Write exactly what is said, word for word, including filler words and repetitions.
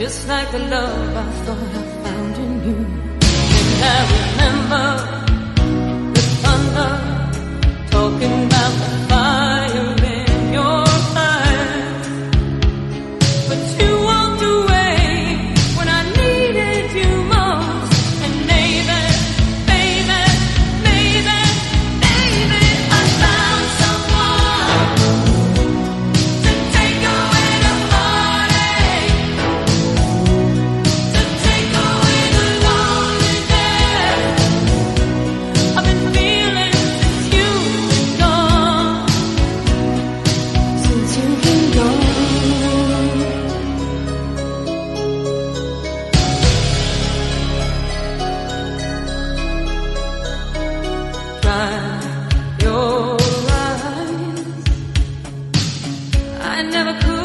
just like the love I thought I found in you. And I remember the thunder talking about the fire in your eyes. But you walked away when I needed you most. And maybe, maybe, maybe, maybe I found someone to take away the heartache, to take away the loneliness I've been feeling since you've been gone, since you've been gone. Dry your eyes, I never could